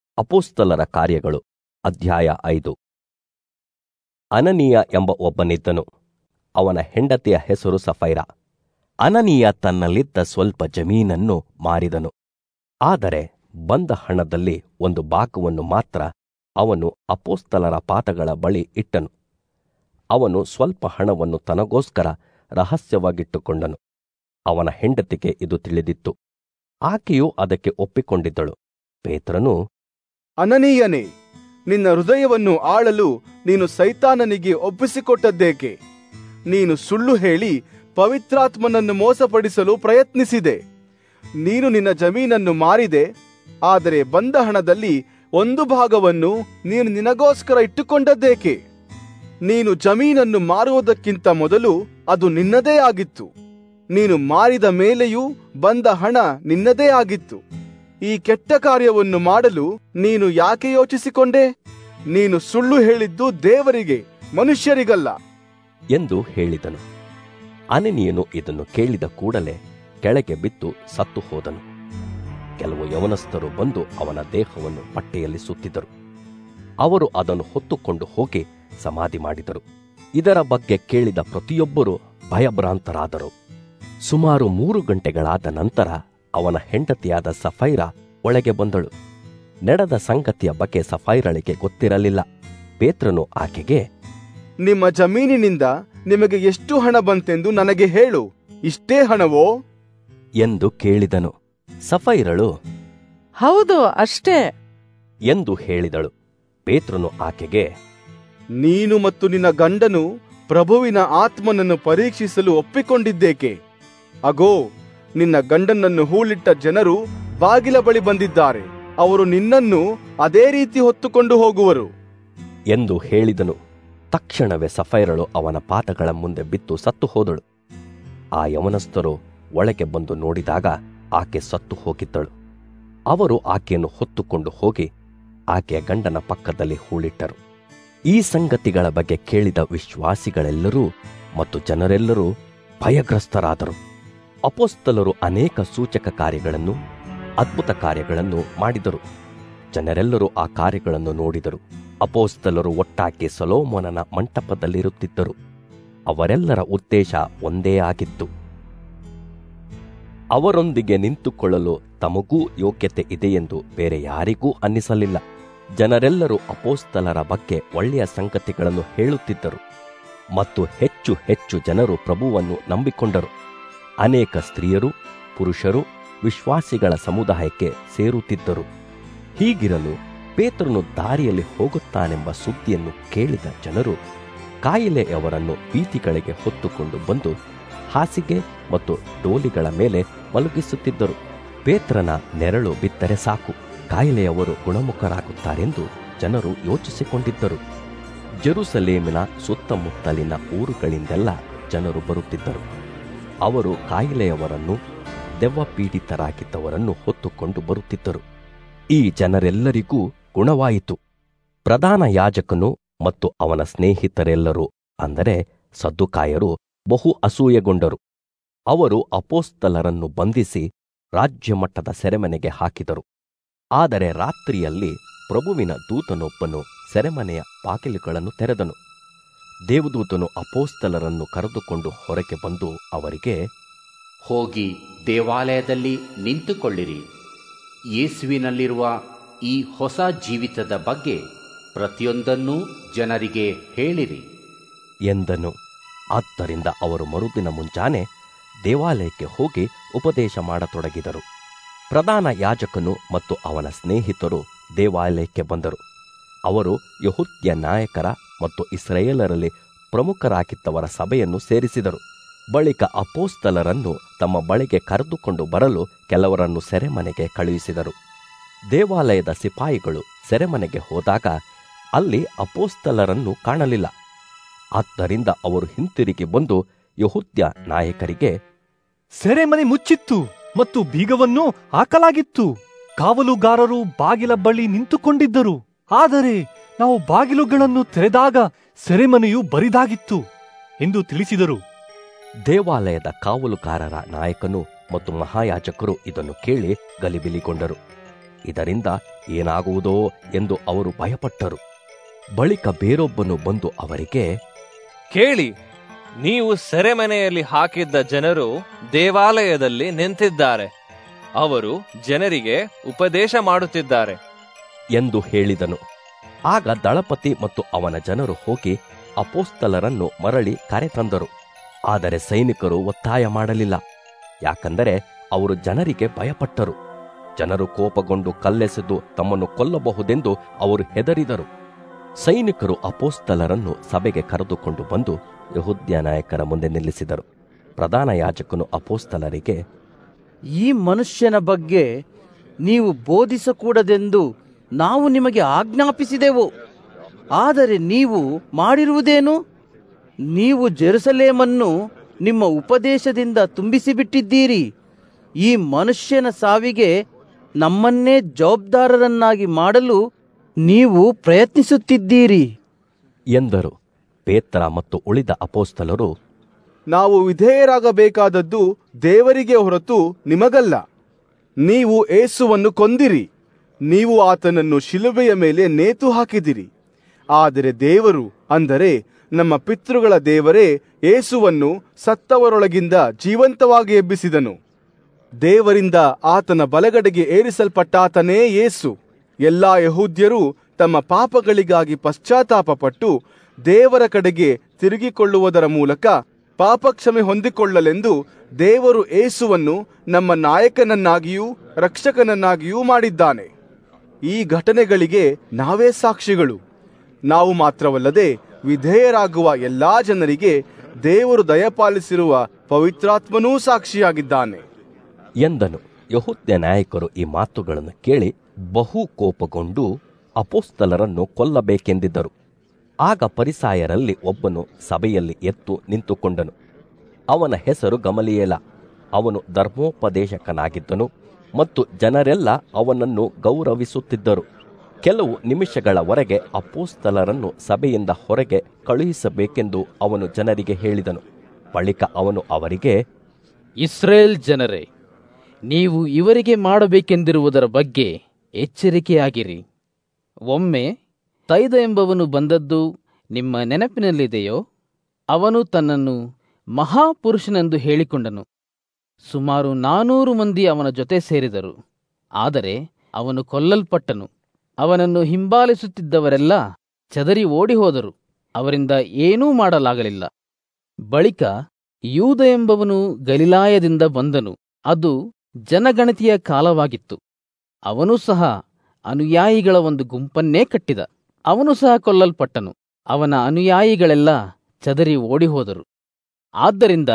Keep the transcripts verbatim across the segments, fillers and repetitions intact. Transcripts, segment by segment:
ಅಪೊಸ್ತಲರ ಕಾರ್ಯಗಳು ಅಧ್ಯಾಯ ಐದು. ಅನನೀಯ ಎಂಬ ಒಬ್ಬನಿದ್ದನು. ಅವನ ಹೆಂಡತಿಯ ಹೆಸರು ಸಫೈರ. ಅನನೀಯ ತನ್ನಲ್ಲಿದ್ದ ಸ್ವಲ್ಪ ಜಮೀನನ್ನು ಮಾರಿದನು. ಆದರೆ ಬಂದ ಹಣದಲ್ಲಿ ಒಂದು ಭಾಗವನ್ನು ಮಾತ್ರ ಅವನು ಅಪೊಸ್ತಲರ ಪಾದಗಳ ಬಳಿ ಇಟ್ಟನು. ಅವನು ಸ್ವಲ್ಪ ಹಣವನ್ನು ತನಗೋಸ್ಕರ ರಹಸ್ಯವಾಗಿಟ್ಟುಕೊಂಡನು. ಅವನ ಹೆಂಡತಿಗೆ ಇದು ತಿಳಿದಿತ್ತು. ಆಕೆಯು ಅದಕ್ಕೆ ಒಪ್ಪಿಕೊಂಡಿದ್ದಳು. ಪೇತ್ರನು, ಅನನೀಯನೇ, ನಿನ್ನ ಹೃದಯವನ್ನು ಆಳಲು ನೀನು ಸೈತಾನನಿಗೆ ಒಪ್ಪಿಸಿಕೊಟ್ಟದ್ದೇಕೆ? ನೀನು ಸುಳ್ಳು ಹೇಳಿ ಪವಿತ್ರಾತ್ಮನನ್ನು ಮೋಸಪಡಿಸಲು ಪ್ರಯತ್ನಿಸಿದೆ. ನೀನು ನಿನ್ನ ಜಮೀನನ್ನು ಮಾರಿದೆ, ಆದರೆ ಬಂದ ಹಣದಲ್ಲಿ ಒಂದು ಭಾಗವನ್ನು ನೀನು ನಿನಗೋಸ್ಕರ ಇಟ್ಟುಕೊಂಡದ್ದೇಕೆ? ನೀನು ಜಮೀನನ್ನು ಮಾರುವುದಕ್ಕಿಂತ ಮೊದಲು ಅದು ನಿನ್ನದೇ ಆಗಿತ್ತು. ನೀನು ಮಾರಿದ ಮೇಲೆಯೂ ಬಂದ ಹಣ ನಿನ್ನದೇ ಆಗಿತ್ತು. ಈ ಕೆಟ್ಟ ಕಾರ್ಯವನ್ನು ಮಾಡಲು ನೀನು ಯಾಕೆ ಯೋಚಿಸಿಕೊಂಡೆ? ನೀನು ಸುಳ್ಳು ಹೇಳಿದ್ದು ದೇವರಿಗೆ, ಮನುಷ್ಯರಿಗಲ್ಲ ಎಂದು ಹೇಳಿದನು. ಅನನೀಯನು ಇದನ್ನು ಕೇಳಿದ ಕೂಡಲೇ ಕೆಳಗೆ ಬಿದ್ದು ಸತ್ತು ಹೋದನು. ಕೆಲವು ಯವನಸ್ಥರು ಬಂದು ಅವನ ದೇಹವನ್ನು ಪಟ್ಟೆಯಲ್ಲಿ ಸುತ್ತಿದರು. ಅವರು ಅದನ್ನು ಹೊತ್ತುಕೊಂಡು ಹೋಗಿ ಸಮಾಧಿ ಮಾಡಿದರು. ಇದರ ಬಗ್ಗೆ ಕೇಳಿದ ಪ್ರತಿಯೊಬ್ಬರೂ ಭಯಭ್ರಾಂತರಾದರು. ಸುಮಾರು ಮೂರು ಗಂಟೆಗಳಾದ ನಂತರ ಅವನ ಹೆಂಡತಿಯಾದ ಸಫೈರ ಒಳಗೆ ಬಂದಳು. ನಡೆದ ಸಂಗತಿಯ ಬಗ್ಗೆ ಸಫೈರಳಿಗೆ ಗೊತ್ತಿರಲಿಲ್ಲ. ಪೇತ್ರನು ಆಕೆಗೆ, ನಿಮ್ಮ ಜಮೀನಿನಿಂದ ನಿಮಗೆ ಎಷ್ಟು ಹಣ ಬಂತೆಂದು ನನಗೆ ಹೇಳು. ಇಷ್ಟೇ ಹಣವೋ ಎಂದು ಕೇಳಿದನು. ಸಫೈರಳು, ಹೌದು, ಅಷ್ಟೇ ಎಂದು ಹೇಳಿದಳು. ಪೇತ್ರನು ಆಕೆಗೆ, ನೀನು ಮತ್ತು ನಿನ್ನ ಗಂಡನು ಪ್ರಭುವಿನ ಆತ್ಮನನ್ನು ಪರೀಕ್ಷಿಸಲು ಒಪ್ಪಿಕೊಂಡಿದ್ದೇಕೆ? ಅಗೋ, ನಿನ್ನ ಗಂಡನನ್ನು ಹೂಳಿಟ್ಟ ಜನರು ಬಾಗಿಲ ಬಳಿ ಬಂದಿದ್ದಾರೆ. ಅವರು ನಿನ್ನನ್ನು ಅದೇ ರೀತಿ ಹೊತ್ತುಕೊಂಡು ಹೋಗುವರು ಎಂದು ಹೇಳಿದನು. ತಕ್ಷಣವೇ ಸಫೈರಳು ಅವನ ಪಾದಗಳ ಮುಂದೆ ಬಿದ್ದು ಸತ್ತು ಹೋದಳು. ಆ ಯವನಸ್ಥರು ಒಳಗೆ ಬಂದು ನೋಡಿದಾಗ ಆಕೆ ಸತ್ತು ಹೋಗಿದ್ದಳು. ಅವರು ಆಕೆಯನ್ನು ಹೊತ್ತುಕೊಂಡು ಹೋಗಿ ಆಕೆಯ ಗಂಡನ ಪಕ್ಕದಲ್ಲಿ ಹೂಳಿಟ್ಟರು. ಈ ಸಂಗತಿಗಳ ಬಗ್ಗೆ ಕೇಳಿದ ವಿಶ್ವಾಸಿಗಳೆಲ್ಲರೂ ಮತ್ತು ಜನರೆಲ್ಲರೂ ಭಯಗ್ರಸ್ತರಾದರು. ಅಪೊಸ್ತಲರು ಅನೇಕ ಸೂಚಕ ಕಾರ್ಯಗಳನ್ನು, ಅದ್ಭುತ ಕಾರ್ಯಗಳನ್ನು ಮಾಡಿದರು. ಜನರೆಲ್ಲರೂ ಆ ಕಾರ್ಯಗಳನ್ನು ನೋಡಿದರು. ಅಪೊಸ್ತಲರು ಒಟ್ಟಾಗಿ ಸೊಲೊಮೋನನ ಮಂಟಪದಲ್ಲಿರುತ್ತಿದ್ದರು. ಅವರೆಲ್ಲರ ಉದ್ದೇಶ ಒಂದೇ ಆಗಿತ್ತು. ಅವರೊಂದಿಗೆ ನಿಂತುಕೊಳ್ಳಲು ತಮಗೂ ಯೋಗ್ಯತೆ ಇದೆಯೆಂದು ಬೇರೆ ಯಾರಿಗೂ ಅನ್ನಿಸಲಿಲ್ಲ. ಜನರೆಲ್ಲರೂ ಅಪೊಸ್ತಲರ ಬಗ್ಗೆ ಒಳ್ಳೆಯ ಸಂಗತಿಗಳನ್ನು ಹೇಳುತ್ತಿದ್ದರು ಮತ್ತು ಹೆಚ್ಚು ಹೆಚ್ಚು ಜನರು ಪ್ರಭುವನ್ನು ನಂಬಿಕೊಂಡರು. ಅನೇಕ ಸ್ತ್ರೀಯರು, ಪುರುಷರು ವಿಶ್ವಾಸಿಗಳ ಸಮುದಾಯಕ್ಕೆ ಸೇರುತ್ತಿದ್ದರು. ಹೀಗಿರಲು ಪೇತ್ರನು ದಾರಿಯಲ್ಲಿ ಹೋಗುತ್ತಾನೆಂಬ ಸುದ್ದಿಯನ್ನು ಕೇಳಿದ ಜನರು ಕಾಯಿಲೆಯವರನ್ನು ಬೀದಿಗಳಿಗೆ ಹೊತ್ತುಕೊಂಡು ಬಂದು ಹಾಸಿಗೆ ಮತ್ತು ಡೋಲಿಗಳ ಮೇಲೆ ಮಲಗಿಸುತ್ತಿದ್ದರು. ಪೇತ್ರನ ನೆರಳು ಬಿದ್ದರೆ ಸಾಕು, ಕಾಯಿಲೆಯವರು ಗುಣಮುಖರಾಗುತ್ತಾರೆಂದು ಜನರು ಯೋಚಿಸಿಕೊಂಡಿದ್ದರು. ಜೆರುಸಲೇಮಿನ ಸುತ್ತಮುತ್ತಲಿನ ಊರುಗಳಿಂದೆಲ್ಲ ಜನರು ಬರುತ್ತಿದ್ದರು. ಅವರು ಕಾಯಿಲೆಯವರನ್ನು, ದೆವ್ವ ಪೀಡಿತರಾಗಿದ್ದವರನ್ನು ಹೊತ್ತುಕೊಂಡು ಬರುತ್ತಿದ್ದರು. ಈ ಜನರೆಲ್ಲರಿಗೂ ಗುಣವಾಯಿತು. ಪ್ರಧಾನ ಯಾಜಕನು ಮತ್ತು ಅವನ ಸ್ನೇಹಿತರೆಲ್ಲರೂ, ಅಂದರೆ ಸದ್ದುಕಾಯರು, ಬಹು ಅಸೂಯೆಗೊಂಡರು. ಅವರು ಅಪೊಸ್ತಲರನ್ನು ಬಂಧಿಸಿ ರಾಜ್ಯಮಟ್ಟದ ಸೆರೆಮನೆಗೆ ಹಾಕಿದರು. ಆದರೆ ರಾತ್ರಿಯಲ್ಲಿ ಪ್ರಭುವಿನ ದೂತನೊಬ್ಬನು ಸೆರೆಮನೆಯ ಬಾಗಿಲುಗಳನ್ನು ತೆರೆದನು. ದೇವದೂತನು ಅಪೊಸ್ತಲರನ್ನು ಕರೆದುಕೊಂಡು ಹೊರಗೆ ಬಂದು ಅವರಿಗೆ, ಹೋಗಿ ದೇವಾಲಯದಲ್ಲಿ ನಿಂತುಕೊಳ್ಳಿರಿ. ಯೇಸುವಿನಲ್ಲಿರುವ ಈ ಹೊಸ ಜೀವಿತದ ಬಗ್ಗೆ ಪ್ರತಿಯೊಂದನ್ನೂ ಜನರಿಗೆ ಹೇಳಿರಿ ಎಂದನು. ಆದ್ದರಿಂದ ಅವರು ಮರುದಿನ ಮುಂಜಾನೆ ದೇವಾಲಯಕ್ಕೆ ಹೋಗಿ ಉಪದೇಶ ಮಾಡತೊಡಗಿದರು. ಪ್ರಧಾನ ಯಾಜಕನು ಮತ್ತು ಅವನ ಸ್ನೇಹಿತರು ದೇವಾಲಯಕ್ಕೆ ಬಂದರು. ಅವರು ಯೆಹೂದ್ಯ ನಾಯಕರ ಮತ್ತು ಇಸ್ರಾಯೇಲರಲ್ಲಿ ಪ್ರಮುಖರಾಗಿದ್ದವರ ಸಭೆಯನ್ನು ಸೇರಿಸಿದರು. ಬಳಿಕ ಅಪೊಸ್ತಲರನ್ನು ತಮ್ಮ ಬಳಿಗೆ ಕರೆದುಕೊಂಡು ಬರಲು ಕೆಲವರನ್ನು ಸೆರೆಮನೆಗೆ ಕಳುಹಿಸಿದರು. ದೇವಾಲಯದ ಸಿಪಾಯಿಗಳು ಸೆರೆಮನೆಗೆ ಹೋದಾಗ ಅಲ್ಲಿ ಅಪೊಸ್ತಲರನ್ನು ಕಾಣಲಿಲ್ಲ. ಆದ್ದರಿಂದ ಅವರು ಹಿಂತಿರುಗಿ ಬಂದು ಯೆಹೂದ್ಯ ನಾಯಕರಿಗೆ, ಸೆರೆಮನೆ ಮುಚ್ಚಿತ್ತು ಮತ್ತು ಬೀಗವನ್ನು ಹಾಕಲಾಗಿತ್ತು. ಕಾವಲುಗಾರರು ಬಾಗಿಲ ಬಳಿ ನಿಂತುಕೊಂಡಿದ್ದರು. ಆದರೆ ನಾವು ಬಾಗಿಲುಗಳನ್ನು ತೆರೆದಾಗ ಸೆರೆಮನೆಯು ಬರಿದಾಗಿತ್ತು ಎಂದು ತಿಳಿಸಿದರು. ದೇವಾಲಯದ ಕಾವಲುಗಾರರ ನಾಯಕನು ಮತ್ತು ಮಹಾಯಾಜಕರು ಇದನ್ನು ಕೇಳಿ ಗಲಿಬಿಲಿಗೊಂಡರು. ಇದರಿಂದ ಏನಾಗುವುದೋ ಎಂದು ಅವರು ಭಯಪಟ್ಟರು. ಬಳಿಕ ಬೇರೊಬ್ಬನು ಬಂದು ಅವರಿಗೆ, ಕೇಳಿ, ನೀವು ಸೆರೆಮನೆಯಲ್ಲಿ ಹಾಕಿದ್ದ ಜನರು ದೇವಾಲಯದಲ್ಲಿ ನಿಂತಿದ್ದಾರೆ. ಅವರು ಜನರಿಗೆ ಉಪದೇಶ ಮಾಡುತ್ತಿದ್ದಾರೆ ಎಂದು ಹೇಳಿದನು. ಆಗ ದಳಪತಿ ಮತ್ತು ಅವನ ಜನರು ಹೋಗಿ ಅಪೊಸ್ತಲರನ್ನು ಮರಳಿ ಕರೆತಂದರು. ಆದರೆ ಸೈನಿಕರು ಒತ್ತಾಯ ಮಾಡಲಿಲ್ಲ, ಯಾಕಂದರೆ ಅವರು ಜನರಿಗೆ ಭಯಪಟ್ಟರು. ಜನರು ಕೋಪಗೊಂಡು ಕಲ್ಲೆಸೆದು ತಮ್ಮನ್ನು ಕೊಲ್ಲಬಹುದೆಂದು ಅವರು ಹೆದರಿದರು. ಸೈನಿಕರು ಅಪೊಸ್ತಲರನ್ನು ಸಭೆಗೆ ಕರೆದುಕೊಂಡು ಬಂದು ಯೆಹೂದ್ಯ ನಾಯಕರ ಮುಂದೆ ನಿಲ್ಲಿಸಿದರು. ಪ್ರಧಾನ ಯಾಜಕನು ಅಪೊಸ್ತಲರಿಗೆ, ಈ ಮನುಷ್ಯನ ಬಗ್ಗೆ ನೀವು ಬೋಧಿಸಕೂಡದೆಂದು ನಾವು ನಿಮಗೆ ಆಜ್ಞಾಪಿಸಿದೆವು. ಆದರೆ ನೀವು ಮಾಡಿರುವುದೇನು? ನೀವು ಜೆರುಸಲೇಮನ್ನು ನಿಮ್ಮ ಉಪದೇಶದಿಂದ ತುಂಬಿಸಿಬಿಟ್ಟಿದ್ದೀರಿ. ಈ ಮನುಷ್ಯನ ಸಾವಿಗೆ ನಮ್ಮನ್ನೇ ಜವಾಬ್ದಾರರನ್ನಾಗಿ ಮಾಡಲು ನೀವು ಪ್ರಯತ್ನಿಸುತ್ತಿದ್ದೀರಿ ಎಂದರು. ಪೇತ್ರ ಮತ್ತು ಉಳಿದ ಅಪೊಸ್ತಲರು, ನಾವು ವಿಧೇಯರಾಗಬೇಕಾದದ್ದು ದೇವರಿಗೆ ಹೊರತು ನಿಮಗಲ್ಲ. ನೀವು ಯೇಸುವನ್ನು ಕೊಂದಿರಿ, ನೀವು ಆತನನ್ನು ಶಿಲುಬೆಯ ಮೇಲೆ ನೇತು ಹಾಕಿದಿರಿ. ಆದರೆ ದೇವರು, ಅಂದರೆ ನಮ್ಮ ಪಿತೃಗಳ ದೇವರೇ, ಯೇಸುವನ್ನು ಸತ್ತವರೊಳಗಿಂದ ಜೀವಂತವಾಗಿ ಎಬ್ಬಿಸಿದನು. ದೇವರಿಂದ ಆತನ ಬಲಗಡೆಗೆ ಏರಿಸಲ್ಪಟ್ಟಾತನೇ ಯೇಸು. ಎಲ್ಲಾ ಯೆಹೂದ್ಯರು ತಮ್ಮ ಪಾಪಗಳಿಗಾಗಿ ಪಶ್ಚಾತ್ತಾಪಪಟ್ಟು ದೇವರ ಕಡೆಗೆ ತಿರುಗಿಕೊಳ್ಳುವುದರ ಮೂಲಕ ಪಾಪಕ್ಷಮೆ ಹೊಂದಿಕೊಳ್ಳಲೆಂದು ದೇವರು ಯೇಸುವನ್ನು ನಮ್ಮ ನಾಯಕನನ್ನಾಗಿಯೂ ರಕ್ಷಕನನ್ನಾಗಿಯೂ ಮಾಡಿದ್ದಾನೆ. ಈ ಘಟನೆಗಳಿಗೆ ನಾವೇ ಸಾಕ್ಷಿಗಳು. ನಾವು ಮಾತ್ರವಲ್ಲದೆ ವಿಧೇಯರಾಗುವ ಎಲ್ಲಾ ಜನರಿಗೆ ದೇವರು ದಯಪಾಲಿಸಿರುವ ಪವಿತ್ರಾತ್ಮನೂ ಸಾಕ್ಷಿಯಾಗಿದ್ದಾನೆ ಎಂದನು. ಯೆಹೂದ್ಯ ನಾಯಕರು ಈ ಮಾತುಗಳನ್ನು ಕೇಳಿ ಬಹು ಕೋಪಗೊಂಡು ಅಪೊಸ್ತಲರನ್ನು ಕೊಲ್ಲಬೇಕೆಂದಿದ್ದರು. ಆಗ ಫರಿಸಾಯರಲ್ಲಿ ಒಬ್ಬನು ಸಭೆಯಲ್ಲಿ ಎದ್ದು ನಿಂತುಕೊಂಡನು. ಅವನ ಹೆಸರು ಗಮಲಿಯೇಲ. ಅವನು ಧರ್ಮೋಪದೇಶಕನಾಗಿದ್ದನು ಮತ್ತು ಜನರೆಲ್ಲ ಅವನನ್ನು ಗೌರವಿಸುತ್ತಿದ್ದರು. ಕೆಲವು ನಿಮಿಷಗಳವರೆಗೆ ಅಪೊಸ್ತಲರನ್ನು ಸಭೆಯಿಂದ ಹೊರಗೆ ಕಳುಹಿಸಬೇಕೆಂದು ಅವನು ಜನರಿಗೆ ಹೇಳಿದನು. ಬಳಿಕ ಅವನು ಅವರಿಗೆ, ಇಸ್ರೇಲ್ ಜನರೇ, ನೀವು ಇವರಿಗೆ ಮಾಡಬೇಕೆಂದಿರುವುದರ ಬಗ್ಗೆ ಎಚ್ಚರಿಕೆಯಾಗಿರಿ. ಒಮ್ಮೆ ತೈದ ಎಂಬವನು ಬಂದದ್ದು ನಿಮ್ಮ ನೆನಪಿನಲ್ಲಿದೆಯೋ? ಅವನು ತನ್ನನ್ನು ಮಹಾಪುರುಷನೆಂದು ಹೇಳಿಕೊಂಡನು. ಸುಮಾರು ನಾನೂರು ಮಂದಿ ಅವನ ಜೊತೆ ಸೇರಿದರು. ಆದರೆ ಅವನು ಕೊಲ್ಲಲ್ಪಟ್ಟನು. ಅವನನ್ನು ಹಿಂಬಾಲಿಸುತ್ತಿದ್ದವರೆಲ್ಲ ಚದರಿ ಓಡಿ ಹೋದರು. ಅವರಿಂದ ಏನೂ ಮಾಡಲಾಗಲಿಲ್ಲ. ಬಳಿಕ ಯೂದ ಎಂಬವನು ಗಲಿಲಾಯದಿಂದ ಬಂದನು. ಅದು ಜನಗಣತಿಯ ಕಾಲವಾಗಿತ್ತು. ಅವನು ಸಹ ಅನುಯಾಯಿಗಳ ಒಂದು ಗುಂಪನ್ನೇ ಕಟ್ಟಿದ. ಅವನು ಸಹ ಕೊಲ್ಲಲ್ಪಟ್ಟನು. ಅವನ ಅನುಯಾಯಿಗಳೆಲ್ಲ ಚದರಿ ಓಡಿಹೋದರು. ಆದ್ದರಿಂದ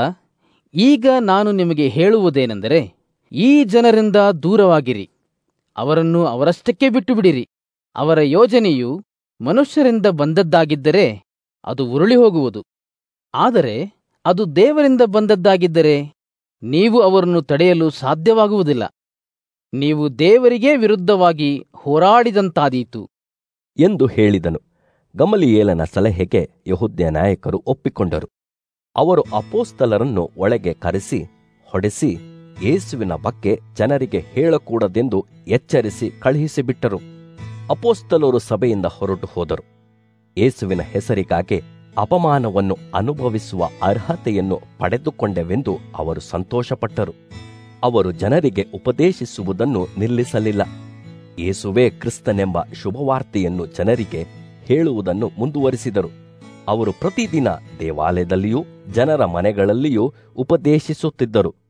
ಈಗ ನಾನು ನಿಮಗೆ ಹೇಳುವುದೇನೆಂದರೆ, ಈ ಜನರಿಂದ ದೂರವಾಗಿರಿ. ಅವರನ್ನು ಅವರಷ್ಟಕ್ಕೆ ಬಿಟ್ಟು ಬಿಡಿರಿ. ಅವರ ಯೋಜನೆಯು ಮನುಷ್ಯರಿಂದ ಬಂದದ್ದಾಗಿದ್ದರೆ ಅದು ಉರುಳಿ ಹೋಗುವುದು. ಆದರೆ ಅದು ದೇವರಿಂದ ಬಂದದ್ದಾಗಿದ್ದರೆ ನೀವು ಅವರನ್ನು ತಡೆಯಲು ಸಾಧ್ಯವಾಗುವುದಿಲ್ಲ. ನೀವು ದೇವರಿಗೇ ವಿರುದ್ಧವಾಗಿ ಹೋರಾಡಿದಂತಾದೀತು ಎಂದು ಹೇಳಿದನು. ಗಮಲಿಯೇಲನ ಸಲಹೆಗೆ ಯೆಹೂದ್ಯ ನಾಯಕರು ಒಪ್ಪಿಕೊಂಡರು. ಅವರು ಅಪೊಸ್ತಲರನ್ನು ಒಳಗೆ ಕರೆಸಿ ಹೊಡೆಸಿ ಯೇಸುವಿನ ಬಗ್ಗೆ ಜನರಿಗೆ ಹೇಳಕೂಡದೆಂದು ಎಚ್ಚರಿಸಿ ಕಳುಹಿಸಿಬಿಟ್ಟರು. ಅಪೊಸ್ತಲರು ಸಭೆಯಿಂದ ಹೊರಟು ಹೋದರು. ಯೇಸುವಿನ ಹೆಸರಿಗಾಗಿ ಅಪಮಾನವನ್ನು ಅನುಭವಿಸುವ ಅರ್ಹತೆಯನ್ನು ಪಡೆದುಕೊಂಡೆವೆಂದು ಅವರು ಸಂತೋಷಪಟ್ಟರು. ಅವರು ಜನರಿಗೆ ಉಪದೇಶಿಸುವುದನ್ನು ನಿಲ್ಲಿಸಲಿಲ್ಲ. ಯೇಸುವೇ ಕ್ರಿಸ್ತನೆಂಬ ಶುಭವಾರ್ತೆಯನ್ನು ಜನರಿಗೆ ಹೇಳುವುದನ್ನು ಮುಂದುವರಿಸಿದರು. ಅವರು ಪ್ರತಿದಿನ ದೇವಾಲಯದಲ್ಲಿಯೂ ಜನರ ಮನೆಗಳಲ್ಲಿಯೂ ಉಪದೇಶಿಸುತ್ತಿದ್ದರು.